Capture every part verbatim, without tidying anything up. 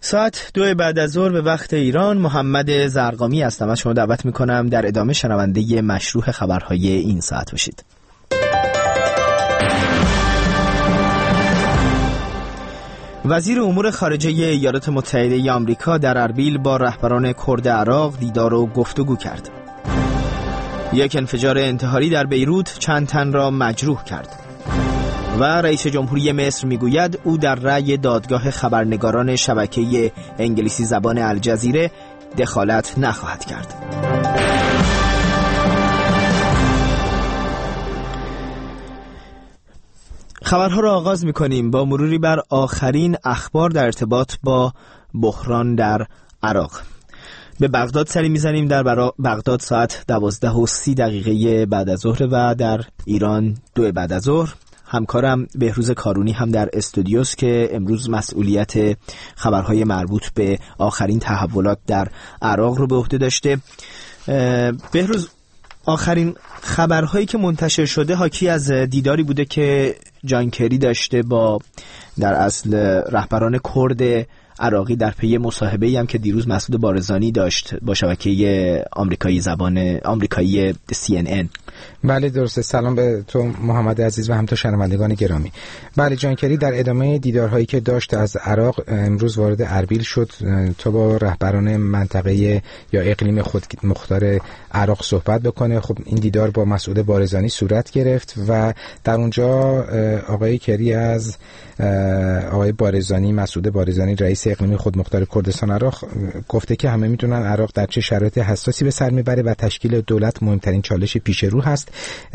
ساعت دو بعد از ظهر به وقت ایران. محمد زرقامی هستم. از شما دعوت میکنم در ادامه شنونده مشروح خبرهای این ساعت باشید. وزیر امور خارجه ایالات متحده آمریکا در اربیل با رهبران کرد عراق دیدار و گفتگو کرد. یک انفجار انتحاری در بیروت چند تن را مجروح کرد. و رئیس جمهوری مصر میگوید او در رأی دادگاه خبرنگاران شبکه انگلیسی زبان الجزیره دخالت نخواهد کرد. خبرها را آغاز می‌کنیم با مروری بر آخرین اخبار در ارتباط با بحران در عراق. به بغداد سری میزنیم. در بغداد ساعت دوازده و سی دقیقه بعد از ظهر و در ایران دو بعد از ظهر. همکارم بهروز کارونی هم در استودیوست که امروز مسئولیت خبرهای مربوط به آخرین تحولات در عراق رو به عهده داشته. بهروز، آخرین خبرهایی که منتشر شده حاکی از دیداری بوده که جان کری داشته با در اصل رهبران کرد عراقی در پی مصاحبه‌ای هم که دیروز مسعود بارزانی داشت با شبکه آمریکایی زبان آمریکایی سی ان ان. بله درسته. سلام به تو محمد عزیز و همتا شنوندگان گرامی. بله، جان کری در ادامه دیدارهایی که داشت از عراق امروز وارد اربیل شد تا با رهبران منطقه یا اقلیم خود مختار عراق صحبت بکنه. خب این دیدار با مسعود بارزانی صورت گرفت و در اونجا آقای کری از آقای بارزانی، مسعود بارزانی رئیس اقلیمی خودمختار کردستان عراق، گفته که همه میدونن عراق در چه شرایط حساسی به سر میبره و تشکیل دولت مهمترین چالش پیش رو هست.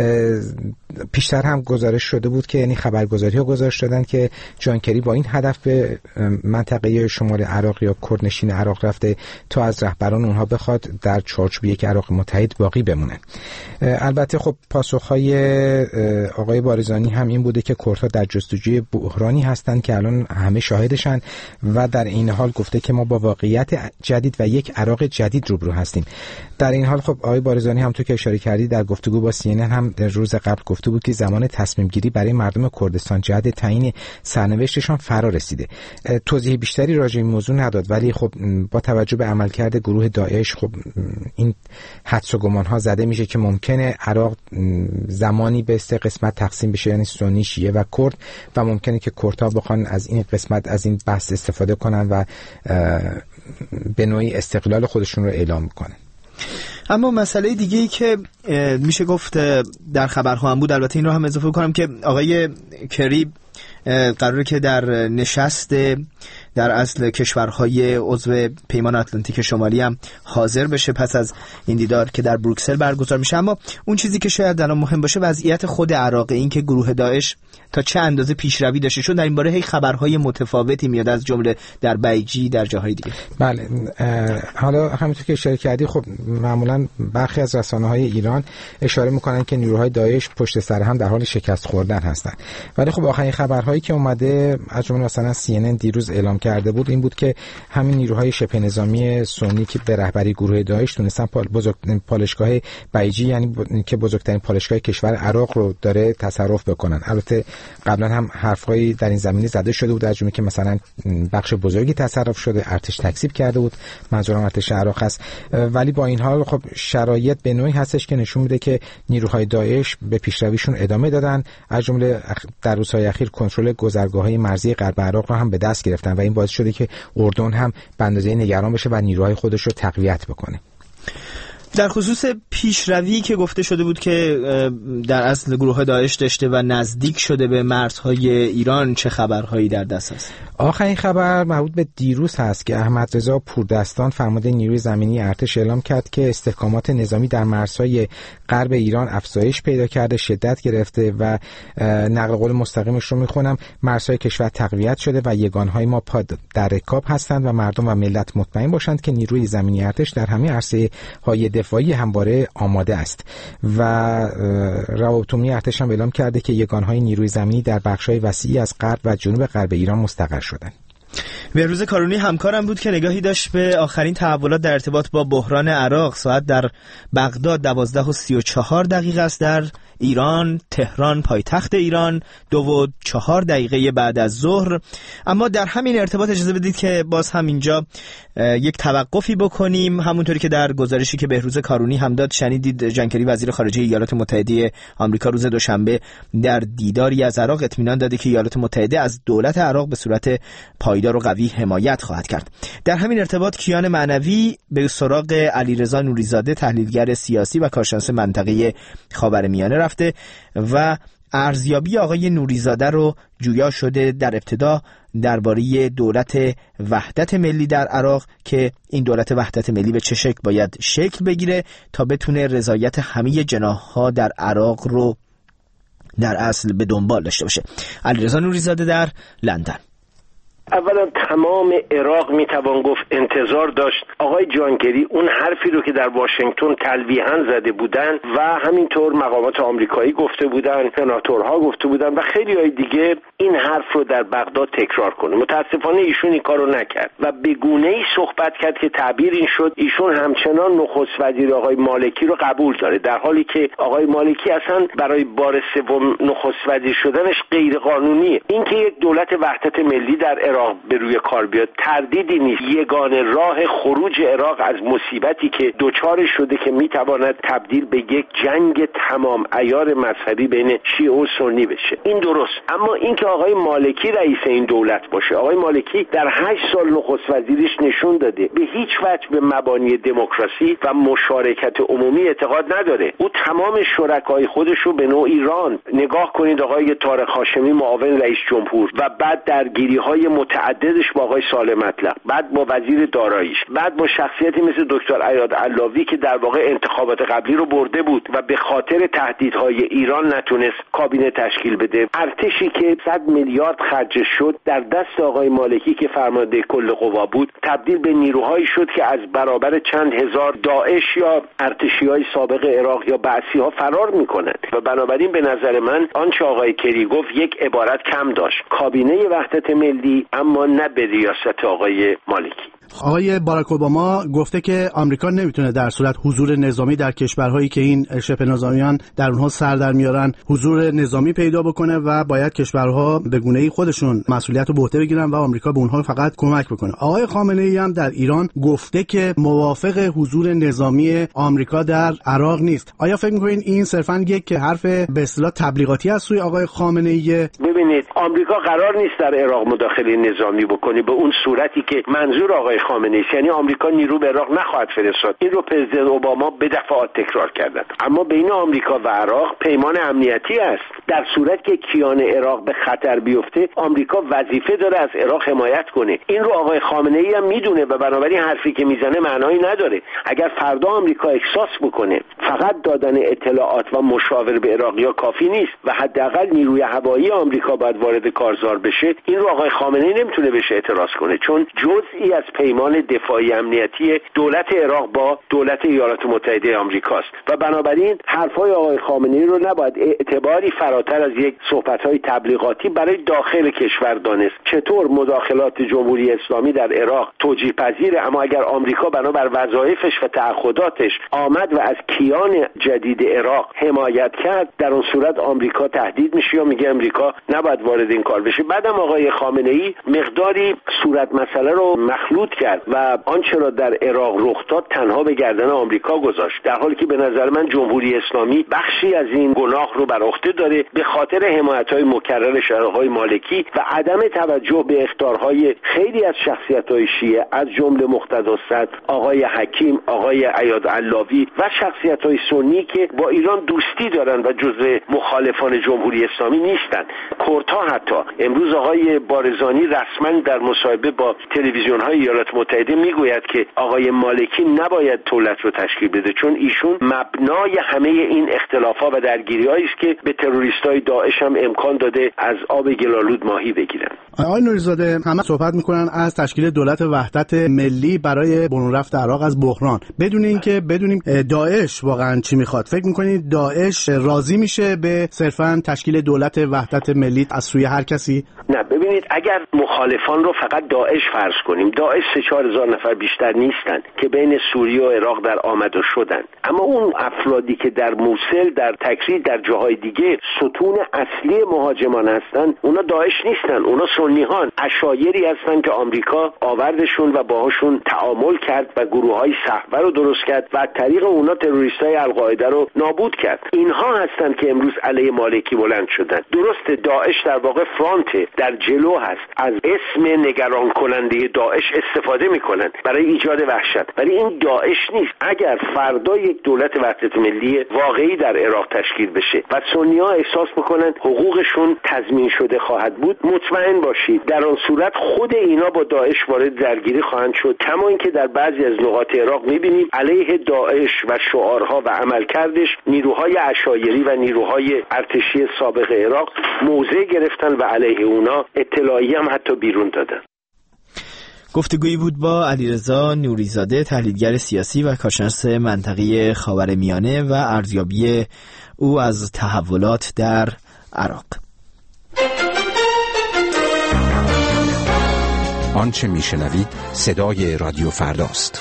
پیشتر هم گزارش شده بود که یعنی خبرگزاری‌ها گزارش دادن که جان کری با این هدف به منطقه شمال عراق یا کردنشین عراق رفته تا از رهبران اونها بخواد در چارچوب یک عراق متحد باقی بمونه. البته خب پاسخ‌های آقای بارزانی هم این بوده که کردها در جستجوی بحرانی هستند که الان همه شاهدشن و در این حال گفته که ما با واقعیت جدید و یک عراق جدید روبرو هستیم. در این حال خب آقای بارزانی هم تو که اشاره کردی در گفتگو با سی ان ان هم در روز قبل گفته بود که زمان تصمیم گیری برای مردم کردستان جهت تعیین سرنوشتشان فرا رسیده. توضیح بیشتری راجع به این موضوع نداد، ولی خب با توجه به عملکرد گروه داعش خب این حدس و گمان ها زده میشه که ممکنه عراق زمانی به سه قسمت تقسیم بشه، یعنی سنی، شیعه و کرد، و ممکنه که کردها بخوان از این قسمت از این بحث استفاده کنن و به نوعی استقلال خودشون رو اعلام کنن. اما مسئله دیگه‌ای که میشه گفت در خبرها هم بود، البته این رو هم اضافه کنم که آقای کری قراره که در نشست در اصل کشورهای عضو پیمان اتلانتیک شمالی هم حاضر بشه پس از این دیدار که در بروکسل برگزار میشه. اما اون چیزی که شاید الان مهم باشه وضعیت خود عراق، این که گروه داعش تا چه اندازه پیشروی داشته، چون در این باره هی خبرهای متفاوتی میاد از جمله در بیجی در جاهای دیگه. بله، حالا همونطور که اشاره کردی خب معمولا برخی از رسانه‌های ایران اشاره میکنن که نیروهای داعش پشت سر هم در حال شکست خوردن هستن، ولی خب آخرین خبرهایی که اومده از جمله مثلا سی ان ان دیروز اعلام کرده بود این بود که همین نیروهای شبه نظامی سنی که به رهبری گروه داعش تونستن بزرگ پالایشگاه بیجی، یعنی که بزرگترین پالایشگاه کشور عراق رو داره تصرف بکنن. البته قبلا هم حرفایی در این زمینه زده شده بود، از جمله که مثلا بخش بزرگی تصرف شده، ارتش تکذیب کرده بود، منظورم ارتش عراق است. ولی با این حال خب شرایط به نوعی هستش که نشون میده که نیروهای داعش به پیشرویشون ادامه دادن، از جمله در روزهای اخیر کنترل گذرگاه‌های مرزی غرب عراق رو هم به دست گرفتن و این باعث شده که اردن هم به اندازه نگران بشه و نیروهای خودش رو تقویت بکنه. در خصوص پیشروی که گفته شده بود که در اصل گروه داعش داشته و نزدیک شده به مرزهای ایران، چه خبرهایی در دست است؟ آخرین خبر مربوط به دیروز هست که احمد رضا پوردستان فرمانده نیروی زمینی ارتش اعلام کرد که استحکامات نظامی در مرزهای غرب ایران افزایش پیدا کرده، شدت گرفته و نقل قول مستقیمش رو میخونم: مرزهای کشور تقویت شده و یگانهای ما پا در رکاب هستند و مردم و ملت مطمئن باشند که نیروی زمینی ارتش در همه عرصه‌های دفاعی همواره آماده است. و روابط عمومی ارتش هم اعلام کرده که یگانهای نیروی زمینی در بخش‌های وسیعی از غرب و جنوب غرب ایران مستقر شدند. بهروز کارونی همکارم بود که نگاهی داشت به آخرین تحولات در ارتباط با بحران عراق. ساعت در بغداد دوازده و سی و چهار دقیقه است، در ایران، تهران پایتخت ایران، دو و چهار دقیقه بعد از ظهر. اما در همین ارتباط اجازه بدید که باز هم اینجا یک توقفی بکنیم. همونطوری که در گزارشی که بهروز کارونی هم داد شنیدید، جان کری وزیر خارجه ایالات متحده آمریکا روز دوشنبه در دیداری از عراق اطمینان داده که ایالات متحده از دولت عراق به صورت پایدار و قوی حمایت خواهد کرد. در همین ارتباط کیان معنوی به سراغ علیرضا نوریزاده، تحلیلگر سیاسی و کارشناس منطقه خاورمیانه رفته و ارزیابی آقای نوریزاده رو جویا شده در ابتدا درباره دولت وحدت ملی در عراق که این دولت وحدت ملی به چه شکل باید شکل بگیره تا بتونه رضایت همه جناح‌ها در عراق رو در اصل به دنبال داشته باشه. علیرضا نوریزاده در لندن. اولا تمام عراق میتوان گفت انتظار داشت آقای جان کری اون حرفی رو که در واشنگتن تلویحاً زده بودن و همینطور مقامات آمریکایی گفته بودن، سناتورها گفته بودن و خیلی های دیگه این حرف رو در بغداد تکرار کنه. متاسفانه ایشون این کارو نکرد و به گونه‌ای صحبت کرد که تعبیر این شد ایشون همچنان نخست وزیر آقای مالکی رو قبول داره، در حالی که آقای مالکی اصلا برای بار سوم نخست وزیر شدنش غیر قانونیه. اینکه یک دولت وحدت ملی در عراق به روی کار بیاد تردیدی نیست. یگانه راه خروج عراق از مصیبتی که دوچار شده که میتواند تبدیل به یک جنگ تمام عیار مذهبی بین شیعه و سنی بشه، این درست. اما اینکه آقای مالکی رئیس این دولت باشه، آقای مالکی در هشت سال نخست وزیریش نشون داده به هیچ وجه به مبانی دموکراسی و مشارکت عمومی اعتقاد نداره. او تمام شرکای خودش رو به نوع ایران نگاه کنید، آقای طارق هاشمی معاون رئیس جمهور و بعد درگیری‌های متعددش با آقای سالم مطلق، بعد با وزیر داراییش، بعد با شخصیتی مثل دکتر عیاد علاوی که در واقع انتخابات قبلی رو برده بود و به خاطر تهدیدهای ایران نتونست کابینه تشکیل بده، ارتشی که صد میلیارد خرج شد در دست آقای مالکی که فرمانده کل قوا بود تبدیل به نیروهایی شد که از برابر چند هزار داعش یا ارتشی‌های سابق عراق یا بعثی‌ها فرار می‌کنند و بنابراین به نظر من آنچه آقای کری گفت یک عبارت کم داشت، کابینه وحدت ملی اما نه به ریاست آقای مالکی. آقای باراک اوباما گفته که آمریکا نمیتونه در صورت حضور نظامی در کشورهایی که این شبه نظامیان در اونها سر در میارن حضور نظامی پیدا بکنه و باید کشورها به گونه‌ای خودشون مسئولیت رو به عهده بگیرن و آمریکا به اونها فقط کمک بکنه. آقای خامنه‌ای هم در ایران گفته که موافق حضور نظامی آمریکا در عراق نیست. آیا فکر می‌کنین این صرفاً یک حرف به اصطلاح تبلیغاتی از سوی آقای خامنه‌ای؟ ببینید آمریکا قرار نیست در عراق مداخله نظامی بکنه به اون صورتی که منظور آقای خامنه‌ای است، یعنی آمریکا نیرو به عراق نخواهد فرستاد. این رو پرزیدنت اوباما به دفعات تکرار کردند. اما بین آمریکا و عراق پیمان امنیتی است. در صورت که کیان عراق به خطر بیفته آمریکا وظیفه داره از عراق حمایت کنه. این رو آقای خامنه‌ای هم میدونه و بنابراین حرفی که میزنه معنایی نداره. اگر فردا آمریکا احساس بکنه فقط دادن اطلاعات و مشاوره به عراقی‌ها کافی نیست و حداقل نیروی هوایی آمریکا باید وارد کارزار بشه، این رو آقای خامنه‌ای نمیتونه بهش اعتراض کنه، چون جزئی از پیمان دفاعی امنیتی دولت عراق با دولت ایالات متحده آمریکاست و بنابراین حرفای آقای خامنه‌ای رو نباید اعتباری فراتر از یک صحبت‌های تبلیغاتی برای داخل کشور دانست. چطور مداخلات جمهوری اسلامی در عراق توجیه پذیره، اما اگر آمریکا بنابر وظایفش و تعهداتش آمد و از کیان جدید عراق حمایت کرد، در اون صورت آمریکا تهدید میشه یا میگه آمریکا نباید وارد این کار بشه. بعدم آقای خامنه‌ای مقداری صورت مسئله رو مخلوط کرد و آنچه را در عراق رخ داد تنها به گردن آمریکا گذاشت، در حالی که به نظر من جمهوری اسلامی بخشی از این گناه رو بر عهده داره به خاطر حمایت‌های مکرر آقای مالکی و عدم توجه به اخطارهای خیلی از شخصیت‌های شیعه از جمله مقتدی الصدر، آقای حکیم، آقای عیاد علاوی و شخصیت‌های سنی که با ایران دوستی دارن و جزء مخالفان جمهوری اسلامی نیستن. کردها حتی امروز آقای بارزانی رسما در مصاحبه با تلویزیون‌های ایالات متحده میگوید که آقای مالکی نباید دولت رو تشکیل بده، چون ایشون مبنای همه این اختلافات و درگیری‌هایی است که به تروریستای داعش هم امکان داده از آب گلالود ماهی بگیرن. آقای نوریزاده همه صحبت میکنن از تشکیل دولت وحدت ملی برای برون رفت عراق از بحران، بدون اینکه بدونیم داعش واقعا چی میخواد. فکر میکنید داعش راضی میشه به صرفا تشکیل دولت وحدت ملی از سوی هر کسی؟ نه، ببینید اگر مخالفان رو فقط داعش فرض کنیم، داعش سه چهار هزار نفر بیشتر نیستن که بین سوریه و عراق در آمد و شدن. اما اون افرادی که در موصل، در تکریت، در جاهای دیگه ستون اصلی مهاجمان هستن، اونا داعش نیستن، اونا سنی‌هان، عشایری هستن که آمریکا آوردشون و باهاشون تعامل کرد و گروه‌های صحبه رو درست کرد و از طریق اونا تروریستای القاعده رو نابود کرد. اینها هستن که امروز علیه مالکی بلند شدن. درسته داعش در واقع فرانت در جلو هست، از اسم نگران کننده داعش استفاده میکنن برای ایجاد وحشت، ولی این داعش نیست. اگر فردا یک دولت وحدت ملی واقعی در عراق تشکیل بشه و سنی‌ها احساس بکنن حقوقشون تضمین شده خواهد بود، مطمئن باشید در آن صورت خود اینا با داعش وارد درگیری خواهند شد. کما اینکه در بعضی از نقاط عراق میبینیم علیه داعش و شعارها و عملکردش نیروهای عشایری و نیروهای ارتشی سابق عراق موضع گرفتن و علیه اونا اطلاعیه هم حتی بیرون دادن. گفتگویی بود با علیرضا نوریزاده، تحلیلگر سیاسی و کارشناس منطقه خاورمیانه و ارزیابی او از تحولات در عراق. آنچه میشنوید صدای رادیو فرداست.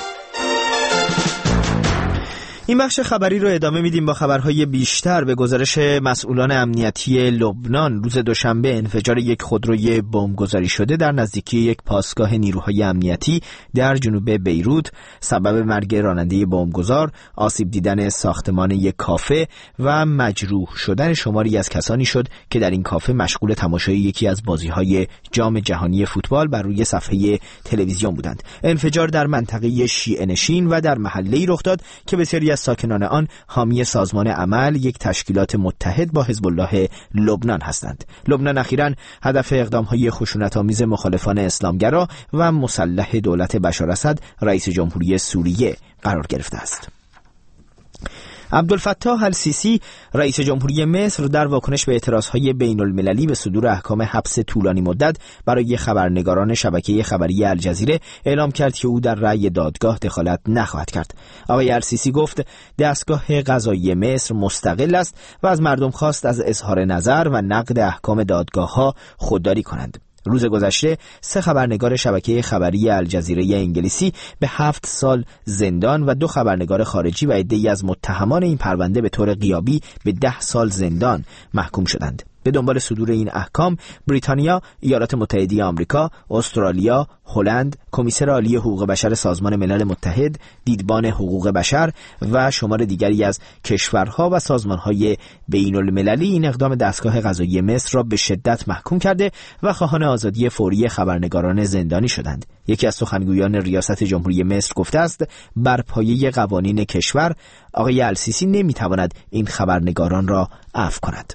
این بخش خبری رو ادامه میدیم با خبرهای بیشتر. به گزارش مسئولان امنیتی لبنان، روز دوشنبه انفجار یک خودروی بمبگذاری شده در نزدیکی یک پاسگاه نیروهای امنیتی در جنوب بیروت سبب مرگ راننده بمبگذار، آسیب دیدن ساختمان یک کافه و مجروح شدن شماری از کسانی شد که در این کافه مشغول تماشای یکی از بازی‌های جام جهانی فوتبال بر روی صفحه تلویزیون بودند. انفجار در منطقه شیعه نشین و در محله‌ای رخ داد که بسیاری از ساکنان آن حامی سازمان عمل، یک تشکیلات متحد با حزب الله لبنان هستند. لبنان اخیراً هدف اقدام‌های خشونت‌آمیز مخالفان اسلامگرا و مسلح دولت بشار اسد رئیس جمهوری سوریه قرار گرفته است. عبدالفتاح السیسی رئیس جمهوری مصر در واکنش به اعتراضهای بین المللی به صدور احکام حبس طولانی مدت برای خبرنگاران شبکه خبری الجزیره اعلام کرد که او در رأی دادگاه دخالت نخواهد کرد. آقای السیسی گفت دستگاه قضایی مصر مستقل است و از مردم خواست از اظهار نظر و نقد احکام دادگاه‌ها خودداری کنند. روز گذشته سه خبرنگار شبکه خبری الجزیره انگلیسی به هفت سال زندان و دو خبرنگار خارجی و عده‌ای از متهمان این پرونده به طور غیابی به ده سال زندان محکوم شدند. به دنبال صدور این احکام، بریتانیا، ایالات متحده آمریکا، استرالیا، هلند، کمیسر عالی حقوق بشر سازمان ملل متحد، دیدبان حقوق بشر و شمار دیگری از کشورها و سازمانهای بین المللی این اقدام دستگاه قضایی مصر را به شدت محکوم کرده و خواهان آزادی فوری خبرنگاران زندانی شدند. یکی از سخنگویان ریاست جمهوری مصر گفته است بر پایه قوانین کشور آقای السیسی نمیتواند این خبرنگاران را عفو کند.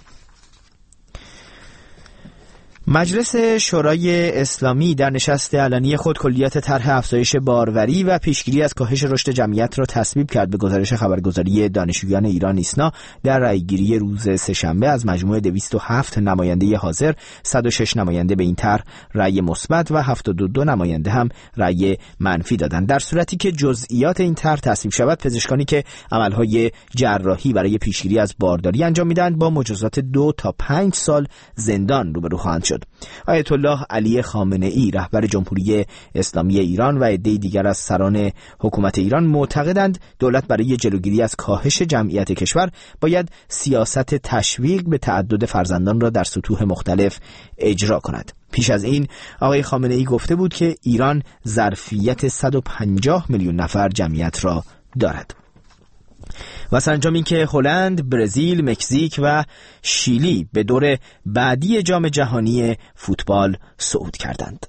مجلس شورای اسلامی در نشست علنی خود کلیات طرح افزایش باروری و پیشگیری از کاهش رشد جمعیت را تصویب کرد. به گزارش خبرگزاری دانشجویان ایران ایسنا در رأیگیری روز سه‌شنبه از مجموع دویست و هفت نماینده حاضر، صد و شش نماینده به این طرح رأی مثبت و هفتاد و دو نماینده هم رأی منفی دادند. در صورتی که جزئیات این طرح تصویب شود، پزشکانی که عملهای جراحی برای پیشگیری از بارداری انجام میدهند با مجازات دو تا پنج سال زندان روبرو خواهند شد. آیت الله علی خامنه ای رهبر جمهوری اسلامی ایران و عده‌ای دیگر از سران حکومت ایران معتقدند دولت برای جلوگیری از کاهش جمعیت کشور باید سیاست تشویق به تعدد فرزندان را در سطوح مختلف اجرا کند. پیش از این آقای خامنه ای گفته بود که ایران ظرفیت صد و پنجاه میلیون نفر جمعیت را دارد. و سرانجام این که هلند، برزیل، مکزیک و شیلی به دور بعدی جام جهانی فوتبال صعود کردند.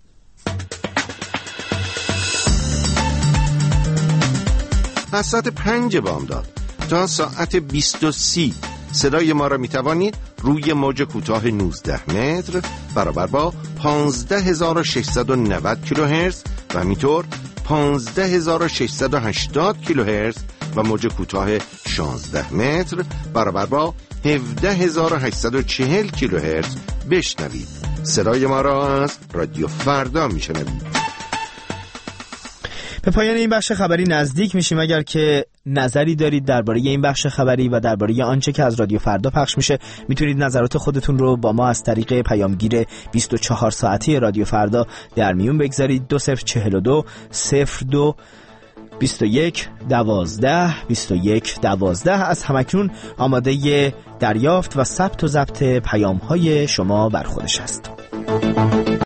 از ساعت پنج بامداد تا ساعت بیست و سی صدای ما را می توانید روی موج کوتاه نوزده متر برابر با پانزده هزار و ششصد و نود کیلوهرتز و همینطور پانزده هزار و ششصد و هشتاد کیلوهرتز و موج کوتاه شانزده متر برابر با هفده هزار و هشتصد و چهل کیلوهرتز بشنوید. صدای ما را از رادیو فردا میشنوید. به پایان این بخش خبری نزدیک میشیم. اگر که نظری دارید درباره این بخش خبری و درباره آنچه که از رادیو فردا پخش میشه، میتونید نظرات خودتون رو با ما از طریق پیامگیر بیست و چهار ساعتی رادیو فردا در میون بگذارید. دو صفر چهل و دو صفر دو بیست و یک دوازده بیست و یک دوازده. از همکنون آماده دریافت و ثبت و ضبط پیام های شما بر خودش است.